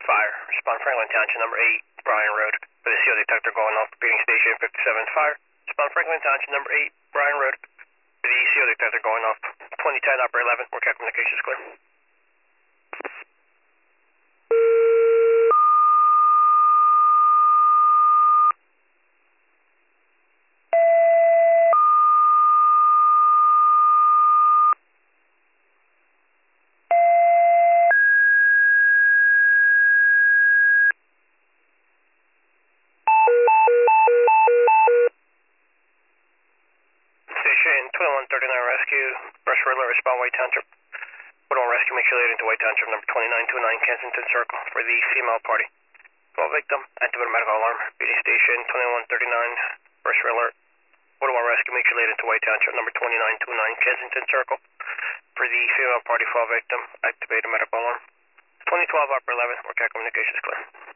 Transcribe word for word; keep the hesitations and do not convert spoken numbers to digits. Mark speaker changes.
Speaker 1: Fire. Respond Franklin Township, number eight, Bryan Road. For the C O detector going off, repeating station fifty-seven. Fire. Respond Franklin Township, number eight, Bryan Road. For the C O detector going off, twenty ten, operator eleven, workout communication is clear. Station twenty-one thirty-nine rescue, rush alert, respond White Township. one oh one rescue, make sure later into White Township, number twenty-nine twenty-nine Kensington Circle for the female party. twelve victim, activate medical alarm, repeating station twenty-one thirty-nine, rush alert. one oh one rescue, make sure later into White Township, number twenty-nine twenty-nine Kensington Circle for the female party, twelve victim, activate medical alarm. twenty twelve, operator eleven, workout communication is clear.